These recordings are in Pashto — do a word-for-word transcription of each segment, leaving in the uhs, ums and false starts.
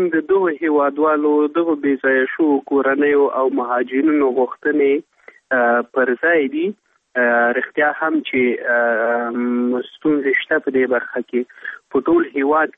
موږ د دغو هیوادوالو دغو بې ځایه شوو کورنیو او مهاجرینو غوښتنې پر ځای دي. رښتیا هم چې ستونزې شته په دې برخه کې. په ټول هیواد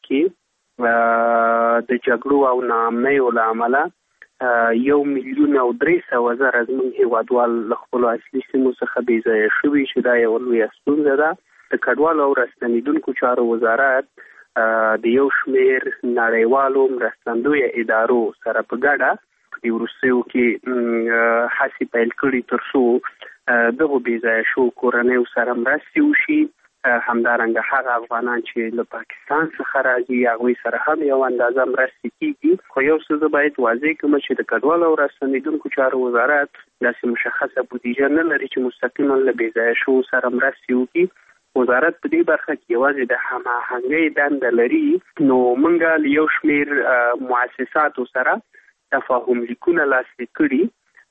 کې د جګړو او ناامنیو له امله یو میلیون او درې سوه زره زموږ هیوادوال له خپلو اصلي سیمو څخه بې ځایه شوي چې دا یوه لویه ستونزه ده. د کډوالو او راستنېدونکو چارو وزارت د یو شمېر نړیوالو مرستندویه ادارو سره په ګډه په دې وروستیو کې هڅې پیل کړي تر څو دغو بې ځایه شوو کورنیو سره مرستې وشي. همدارنګه هغه افغانان چې له پاکستان څخه راځي هغوی سره هم یو اندازه مرستې کیږي. خو یو څه زه باید واضح کړم چې د کډوالو او راستنېدونکو چارو وزارت داسې مشخصه بودیجه نه لري چې مستقیما له بې ځایه شوو سره مرستې وکړي. وزارت په دې برخه کې یوازې د هماهنګۍ دنده لري. نو موږ له یو شمېر مؤسساتو سره تفاهم لیکونه لاسلیک کړي.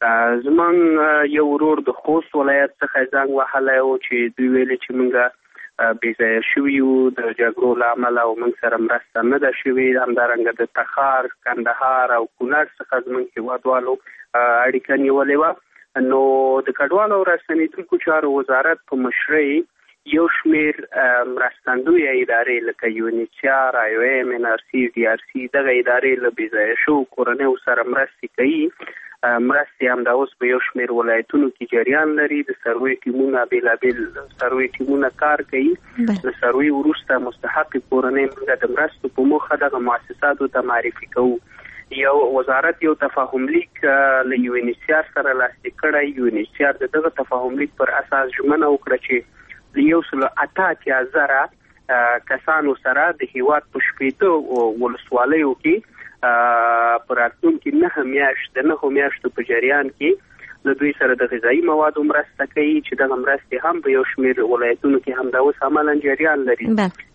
زموږ یو ورور د خوست ولایت څخه زنګ وهلی و چې دوی ویلي چې موږ بې ځایه شوي یو د جګړو له امله او موږ سره مرسته نه ده شوې. همدارنګه د تخار، کندهار او کونړ څخه زموږ هیوادوالو اړیکه نیولې وه. نو د کډوالو او راستنېدونکو چارو وزارت په مشرۍ یو شمېر مرستندویه ادارې لکه یونیسیار، آی او ایم، ان آر سی، ډي آر سی دغه ادارې له بې ځایه شوو کورنیو سره مرستې کوي. مرستې همدا اوس په یو شمېر ولایتونو کې جریان لري. د سروې ټیمونه بېلابېل سروې ټیمونه کار کوي. د سروې وروسته مستحقې کورنۍ موږ د مرستو په موخه دغه مؤسساتو ته معرفي کوو. یو وزارت یو تفاهم لیک له یونیسیار سره لاسلیک کړی. یونیسیار د دغه تفاهم لیک پر اساس ژمنه وکړه چې یو سل اته اتیا زره کسانو سره د هیواد په شپېته ولسوالیو کې په راتلونکي نهه میاشت د نهو میاشتو په جریان کې له دوی سره د غذایي موادو مرسته کوي چې دغه مرستې هم په یو شمېر ولایتونو کې همدا اوس عملاً جریان لري.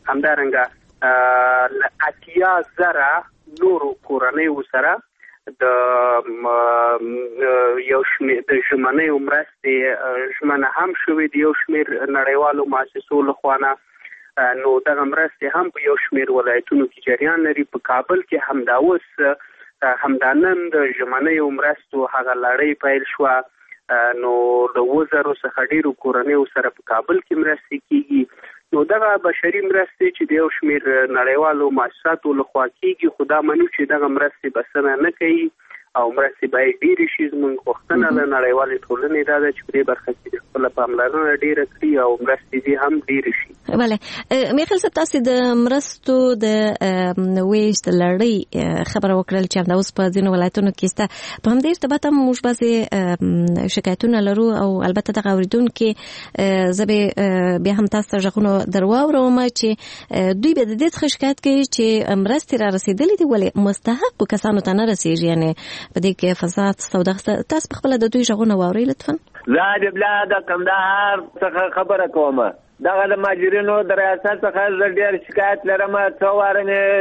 همدارنګه له اتیا زره نورو کورنیو سره د یو شمېر د ژمنیو مرستې ژمنه هم شوې د یو شمېر نړیوالو مؤسسو لخوا نه. نو دغه مرستې هم په یو شمېر ولایتونو کې جریان لري. په کابل کې همدا اوس همدا نن د ژمنیو مرستو هغه لړۍ پیل شوه. نو د اووه زرو څخه ډېرو کورنیو سره په کابل کې مرستې کیږي. نو دغه بشري مرستې چې د یو شمېر نړیوالو مؤسساتو لخوا کیږي، خو دا منو چې دغه مرستې بسنه نه کوي او مرستې باید ډېرې شي. زموږ غوښتنه له نړیوالې ټولنې دا ده چې په دې برخه کې خپله پاملرنه ډېره کړي او مرستې دې هم ډېرې شي. بله میخیل صاحب، تاسې د مرستو د ویش د لړۍ خبره وکړل چې همدا اوس په ځینو ولایتونو کې شته. په همدې ارتباط هم موږ بعضې شکایتونه لرو او البته دغه اورېدونکي زه به بیا هم تاسو ته غږونه در واورم چې دوی به د دې څخه شکایت کوي چې مرستې را رسېدلې دي ولې مستحقو کسانو ته نه رسېږي. یعنې په دې کې فساد سودا. تاسو په خپله د دوی غږونه واورئ لطفا. زه د بلا د کندهار څخه خبره کوم. دغه د مهاجرینو د ریاست څخه زه ډېر شکایت لرم. څو واره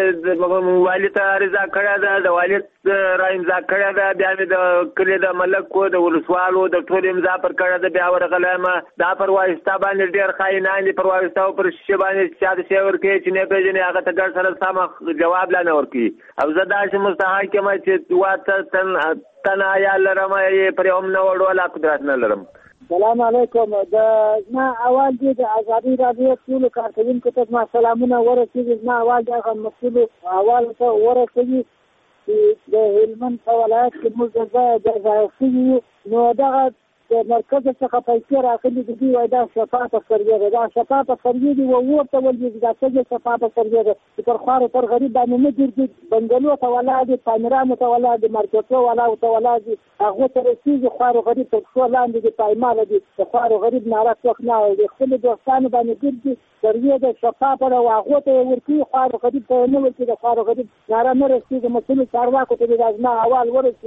مې والي ته عریضه کړې ده، د والي را امضا کړې ده، بیا مې د کلي د ملکو د ولسوالو د ټول امضا پر کړې ده، بیا ورغلم. دا پر واسطه باندې ډېر خاینان دي، پر واسطه او پر شیشه باندې چا د شی ورکوي چې نه پېژني هغه ته ګډ سره سمه جواب لا نه ورکوي. او زه داسې مستحق یم چې واته تنهایا لرم، پر یو نه وړوله قدرت نه لرم. سلام علیکم. د ما اول دې د ازادي راډیو ټول کارکونکو ته ما سلامونه ورسېږي. ما اول دغه مسؤل اول ته ورسېږي چې د هلمند په ولایت کې موږ د ځای نو دغه د مرکز څخه پیسې راغلي دي. دوی وایي دا شفافه سروې ده، دا شفافه سروې دي و ورته ولې دا څنګه شفافه سروې ده چې پر خوارو پر غریب باندې نه ګرځي. بنګلو ته ولاړ دي، تعمیرانو ته ولاړ دي، مارکېټو ولاړ ته ولاړ دي، هغو ته رسېږي. خوارو غریب تر پښو لاندې دي، پایماله دي. د خوارو غریب ناره څوک نه اوري. خپلو دوستانو باندې ګرځي، سروې ده شفافه ده و هغو ته یې ورکوي، خوارو غریب ته یې نه ورکوي. د خوارو غریب ناره نه رسېږي. مسؤلو چارواکو ته دې دا زما احوال ورسېږي.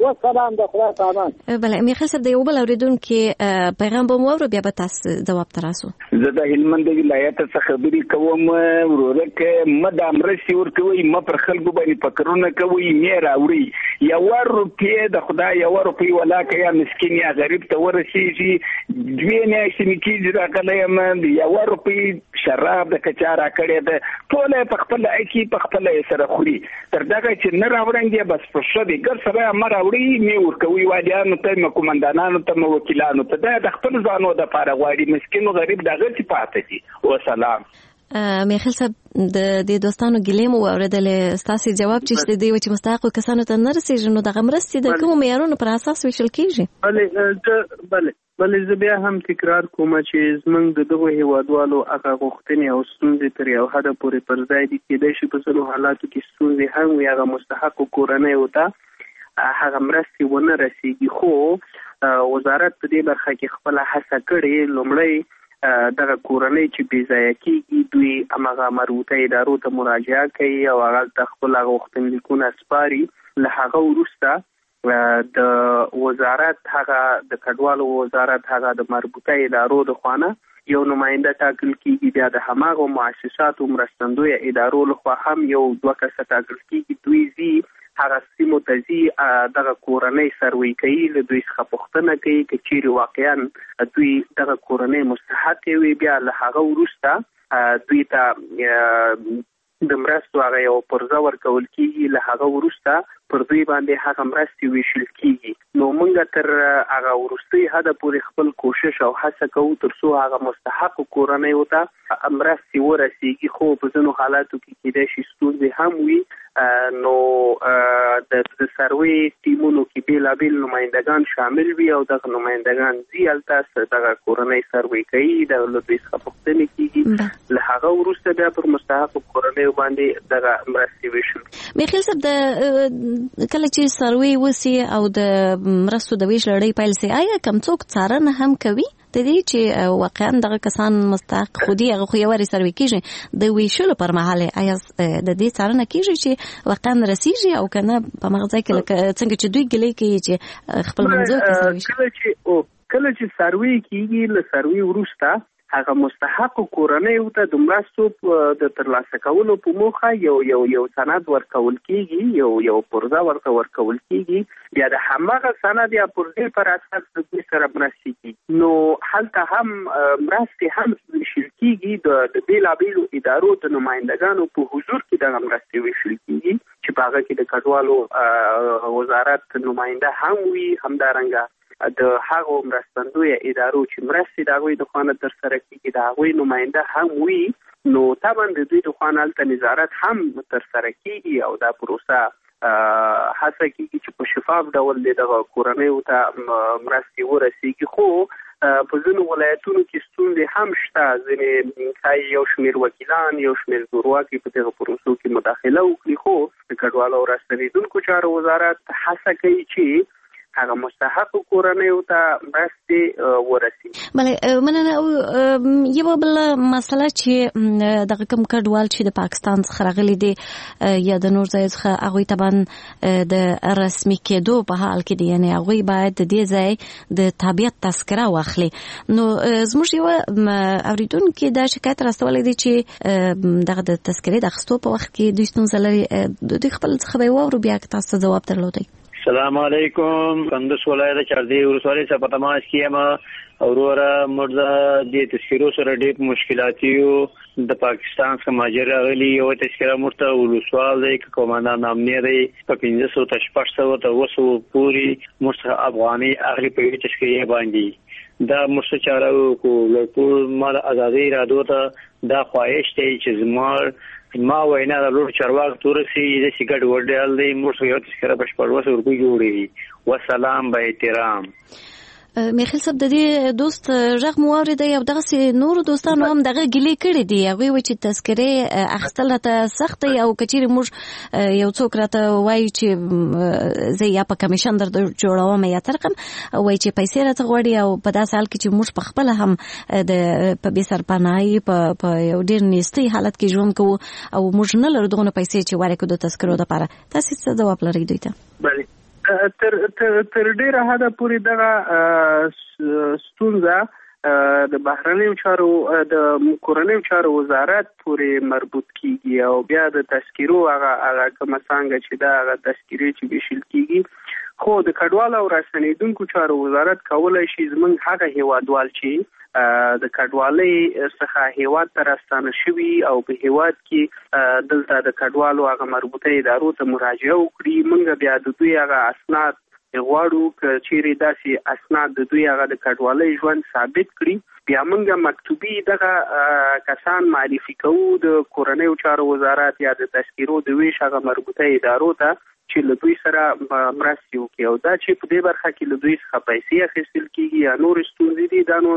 والسلام د خدای په امان. بله میخیل صاحب د یو بل اورېدونکي پیغام به مو واورو بیا به تاسو ځواب تراسو. زه د هلمند ولایت څخه خبرې کوم وروره کې مده مرستې ورکوي م پر خلکو باندې فکرونه کوي مې راوړي یو روپیه د خدای یو روپیه ولاکه یا مسکین یا غریب ته ورسیږي دوی نه شي کېږي دا کله یم یو روپیه شراب د کچاره کړي ده ټول په خپل اکی په خپل سره خوري تر دغه چې نه راوړنګي بس په شو دي ګر سره امر راوړي مې ورکوي واجانو ته کومندانانو ته وکیلانو ته دا د خپل ځانو د لپاره غواړي مسکین او غریب دغه څه پاتې دي. والسلام. میخیل صاحب د دې دوستانو ګلې مو اوریدلې ستاسو جواب چې دی چې مستحق کسانو ته نه رسیږي نو دغه مرستې د کوم معیارونو پر اساس ویشل کیږي؟ بله بله بلې زه بیا هم تکرار کوم چې زمونږ د دغو هیوادوالو هغه غوښتنې او ستونزې تر یو حده پورې پر ځای دي کېدای شي په ځینو حالاتو کې ستونزې هم وي هغه مستحقو کورنیو ته هغه مرستې ونه رسیږي خو وزارت په دې برخه کې خپله هڅه کړې لومړی دغه کورنۍ چې بې ځایه کېږي دوی هماغه مربوطه ادارو ته مراجعه کوي او هغلته خپل هغه غوښتنلیکونه سپاري. له هغه وروسته د وزارت هغه د کډوالو وزارت هغه د مربوطه ادارو د خوانه یو نماینده ټاکل کېږي بیا د هماغو مؤسساتو مرستندویه ادارو لخوا هم یو دوه کسه ټاکل کېږي دوی ځي هغه سیمو ته ځي دغه کورنۍ سروي کوي له دوی څخه پوښتنه کوي که چیرې واقعا دوی دغه کورنۍ مستحق وي بیا له هغه وروسته دوی ته د مرستو هغه یو پرزه ورکول کېږي له هغه وروسته پر دوی باندې هغه مرستې ویشل کېږي. نو موږ تر هغه وروستي حده پورې خپل کوشش او هڅه کوو تر څو هغه مستحقو کورنیو ته مرستې ورسیږي خو په ځینو حالاتو کې کېدای شي ستونزې هم وي نو د سروي ټیمونو کې بېلابېل نمایندګان شامل وي او دغه نمایندګان ځي هلته دغه کورنۍ سروي کوي د له دوی څخه پوښتنې کېږي له هغه وروسته بیا پر مستحقو کورنیو باندې دغه مرستې ویشل. میخیل صاحب د کله چې سروي وسی او د مرستو د ویش لړۍ پیل سي آیا کوم څوک څارنه هم کوي د دې چې واقعا دغه کسان مستحق خودي هغه خو یو سروي کیږي د ویشلو پر مهال آیا د دې څارنه کیږي چې واقعا رسیږي او کنه په مغزه کې لکه څنګه چې دوی ګلې کوي چې خپل منځو کې سروي کله چې او کله چې سروي کیږي له سروي وروسته هغه مستحق کورنیو ته د مرستو د ترلاسه کولو په موخه یو یو یو سند ورکول کیږي یو یو پرزه ورته ورکول کیږي بیا د هماغه سند یا پرزې پر اساس د دوی سره مرستې کیږي. نو هلته هم مرستې هم ویشل کیږي د بېلابېلو ادارو د نمایندګانو په حضور کې دغه مرستې ویشل کیږي چې په هغه کې د کډوالو وزارت نماینده هم وي همدارنګه د هغو مرستندویه ادارو چې مرستې د هغوی د خوا تر سره کېږي د هغوی نماینده هم وي نو طبعا د دوی د خوا هلته نظارت هم تر سره کېږي او دا پروسه هڅه کېږي چې په شفاف ډول دغه کورنیو ته مرستې ورسېږي خو په ځینو ولایتونو کې ستونزې هم شته ځینې یو شمېر وکیلان یو شمېر زورواکي په دغه پروسو کې مداخله وکړي خو د کډوالو او راستنېدونکو چارو وزارت هڅه کوي چې هغه مستحق کورنیو ته مرستې ورسیږي. بله مننه. یوه بله مسله چې دغه کوم کډوال چې د پاکستان څخه راغلي دي یا د نور ځای څخه هغوی طبعا د رسمي کېدو په حال کې دي یعنې هغوی باید د دې ځای د تابعیت تذکره واخلي. نو زموږ یوه اورېدونکي دا شکایت راستولی دی چې دغه د تذکرې د اخیستو په وخت کې دوی ستونزه لري دوی خپل څخه به یې واورو بیا که تاسو ته ځواب درلودی. السلام علیکم. کندوز ولایت چاردی ولسوالۍ څخه په تماس کې یم وروره موږ د تذکرو سره ډېر مشکلات یو د پاکستان څخه مهاجر راغلي یو تذکره موږ ته ولسوال دی که قومندان امنیه دی په پنځه سوه تر شپږ سوه تر اوه سوه پورې موږ څخه افغاني اخلي په یوې تذکرې باندې دا موږ څه چاره وکړو له ټول ما د ازادۍ ارادو ته دا خواهش دی چې زما ما وینا د لور چارواک تورسي د سیګړ وړل دی موږ یو تذکره په شپږ وسو روپۍ جوړي والسلام با احترام. میخیل صاحب د دې دوست غږ مو واورېدی او دغسې نورو دوستانو هم دغه ګیلې کړې دي هغوی وایي چې تذکرې اخیستل راته سخت دی او که چیرې موږ یو څوک راته وایي چې زه یا په کمیشن در جوړوم یا ترقم وایي چې پیسې راته غواړي او په داسې حال کې چې موږ په خپله هم د په بې سرپناهي په یو ډېر نیستۍ حالت کې ژوند کوو او موږ نه لرو دغونه پیسې چې ورکړو د تذکرو دپاره. تاسې څه ځواب لرئ دوی ته؟ بله تر تر ډیره حده پورې دغه ستونزه د بهرنیو چارو د کورنیو چارو وزارت پورې مربوط کیږي او بیا د تذکیرو هغه هغه کومه څنګه چې دا هغه تذکیرې چې بشل کیږي خو د کډوالو او راستنیدونکو چارو وزارت کولای شي زمونږ هغه هیوادوال چې د کډوالۍ څخه هیواد ته راستانه شوي او په هیواد کې دلته د کډوالو هغه مربوطه ادارو ته مراجعه وکړي، موږ بیا د دوی هغه اسناد غواړو که چیرې داسې اسناد د دوی هغه د کډوالۍ ژوند ثابت کړي، بیا موږ مکتوبي دغه کسان معرفي کوو د کورنیو چارو وزارت یا د تذکیرو د ویش هغه مربوطه ادارو ته چې له دوی سره مرستې وکړي، او دا چې په دې برخه کې له دوی څخه پیسې اخیستل کیږي یا نور ستونزې دي دا نو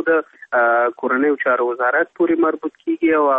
د کورنیو چارو وزارت پورې مربوط کیږي او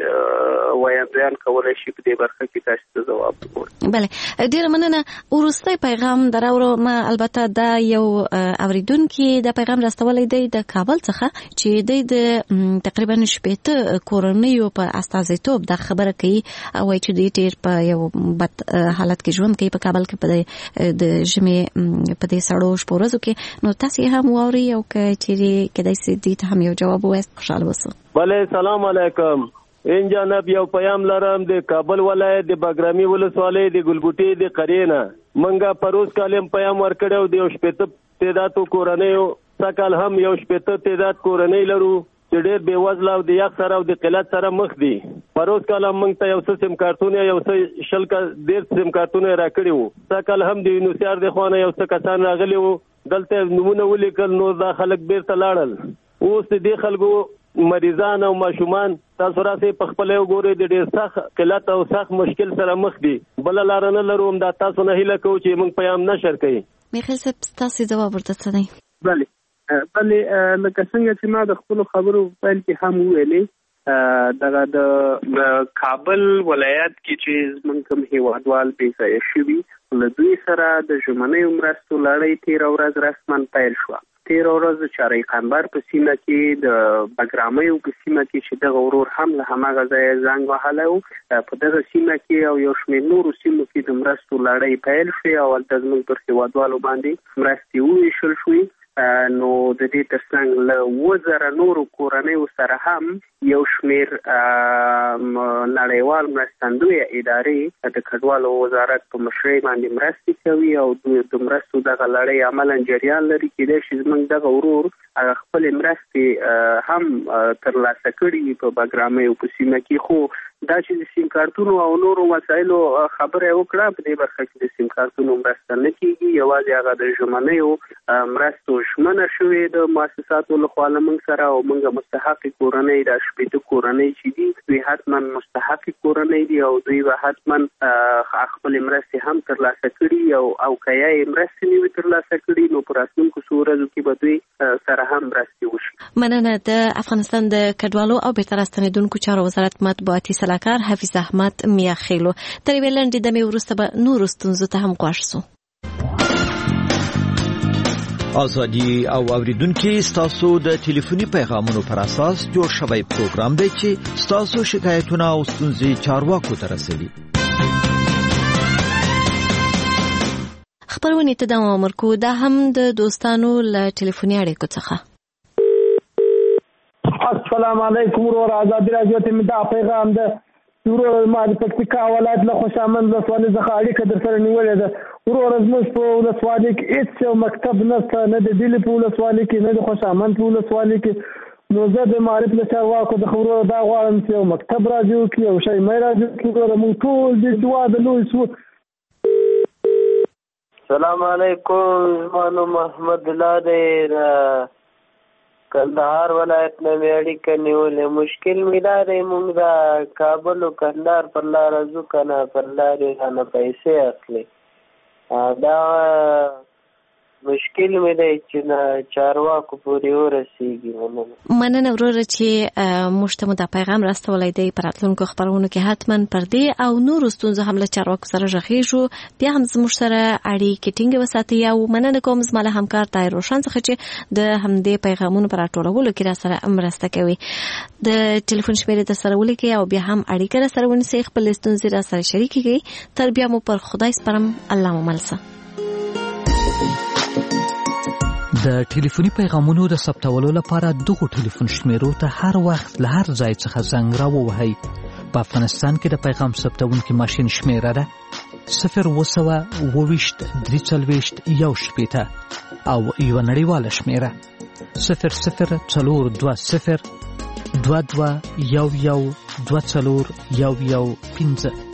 هغوی وړاندویان کولی شي په دې برخه کې تاسو ته ځواب وکړي. بله، ډیره مننه. وروستی پیغام دراوړو ما البته دا یو اوریدونکي د پیغام راستولی دی د کابل څخه چې دی د تقریبا شپېته کورنیو په استازیتوب دا خبره کوي او وایي چې دوی ډېر په یو بد حالت کې ژوند کوي په کابل کې په د ژمي په دې سړو شپو ورځو کې. نو تاسو هم واوري او که چیرې کدای سي دې ته هم یو جواب ووایاست خوشحاله اوسو. بله، سلام علیکم. ان جانب یو پیام لرم د کابل ولایت د بګرامي ولسوالۍ د ګلګوټي د قرینه منګه پروز کالم پیام ورکړو د یو شپېته تعداد کورنیو سکل هم یو شپېته تعداد کورنۍ لرو چې ډېر بې وزله او د یخ سره او د قلت سره مخ دي. پروز کالم موږ ته یو څه سیم کارتونه یو څه شل کا ډېر سیم کارتونه راکړي وو. سکل هم د یونیسیار د خوانه یو څه کسان راغلي وو، دلته نمونه ولیکل، نو دا خلک بیرته لاړل. اوس دې خلکو مریضان او ماشومان تاسو راسي په خپل یو ګوري د ډېر سخت قلت او سخت مشکل سره مخ دي. بل لار نه لرو هم دا تاسو نه هیله کوو چې موږ پیام نشر کړي. میخیل صاحب تاسو جواب ورته څه دی؟ بله بلې لکه څنګه چې ما د خپلو خبرو پیل کې هم وویلې، دغه د کابل ولایت کې چې زموږ کوم هیوادوال بې ځایه شوي له دوی سره د ژمنیو مرستو لړۍ تېره ورځ رسما پیل شوه. تېره ورځ چاري قنبر په سیمه کې د بګرامیو په سیمه کې چې دغه ورور هم له هماغه ځایه زنګ وهلی و، په دغه سیمه کې او یو شمېر نورو سیمو کې د مرستو لړۍ پیل شوې او هلته زموږ پر هیوادوالو باندې مرستې وویشل شوې. نو د دې ترڅنګ له اووه زره نورو کورنیو سره هم یو شمېر نړیوال مرستندویه ادارې د کډوالو وزارت په مشرۍ باندې مرستې کوي او د مرستو دغه لړۍ عملا جریان لري. کېدای شي زموږ دغه ورور هغه خپلې مرستې هم ترلاسه کړي په بګرامیو په سیمه کې، خو دا چې د سیم کارتونو او نورو وسایلو خبره وکړه، په دې برخه کې د سیم کارتونو مرسته نه کېږي، یوازې هغه د ژمنیو مرستو ژمنه شوې د مؤسساتو لخوا له موږ سره او موږ مستحقې کورنۍ د شپېته کورنۍ چې دي دوی حتما مستحقې کورنۍ دي او دوی به حتما خپلې مرستې هم ترلاسه کړي او او که یې مرستې نه وي ترلاسه کړي نو په راتلونکو څو ورځو کې به دوی سره هم مرستې وشي. مننه. د افغانستان د کډوالو او بیرته راستنیدونکو چارو وزارت مطبوعاتي سلاکار حفیظ احمد میاخیلو تر یوې لنډې دمې وروسته به نورو ستونزو ته هم غوږ شو. ازادي او اوریدونکو ستاسو د ټلیفوني پیغامونو پر اساس جوړ شوی پروګرام دی چې ستاسو شکایتونه او ستونزې چارواکو ته رسوي. خبرونه ته دوام ورکو. دا هم د دوستانو له ټلیفوني اړیکو څخه. السلام علیکم ورور آزادی راډیو ته مې دا پیغام ده. ورور ما د پکتیکا ولایت له خوشامند ولسوالۍ څخه اړیکه در سره نیولې ده. ورور زموږ په ولسوالۍ کې هېڅ یو مکتب نشته، نه د ډیلي په ولسوالۍ کې نه د خوشامند په ولسوالۍ کې. نو زه د معارف له چارواکو د خبرو دا غواړم چې یو مکتب را جوړ کړي، یو شی مې را جوړ کړي. ورور موږ ټول د دعا د لوی سو. السلام علیکم، زما نوم محمد الله دی، کندهار ولایت نه مې اړیکه نیولې. مشکل مې دا دی موږ د کابل او کندهار پر لاره ځو که نه پر لارې رانه پیسې اخلي. دا مشکل مې دی چې نه چارواکو پورې ورسېږي. مننه وروره چې موږ ته مو دا پیغام راستولی دی. په راتلونکو خپرونو کې حتما پر دې او نورو ستونزو هم له چارواکو سره غږېږو. بیا هم زموږ سره اړیکې ټینګې وساتئ او مننه کوم زما له همکار طاهر روشن څخه چې د همدې پیغامونو په راټولولو کې را سره مرسته کوي. د ټلیفون شمېرې در سره ولیکئ او بیا هم اړیکه را سره ونیسئ، خپلې ستونزې را سره شریکې کړئ. تر بیا مو پر خدای سپارم. الله مو مل شه. د ټلیفوني پیغامونو د ثبتولو لپاره دغه ټلیفون شمیرو ته هر وخت له هر ځای څخه زنګ راووهئ. په افغانستان کې د پیغام ثبتونکي ماشین شمیره ده صفر اوه سوه اوه ویشت درې څلوېښت یو شپېته او یوه نړیواله شمیره صفر صفر څلور دوه صفر دوه دوه یو یو دوه څلور یو یو پنځه.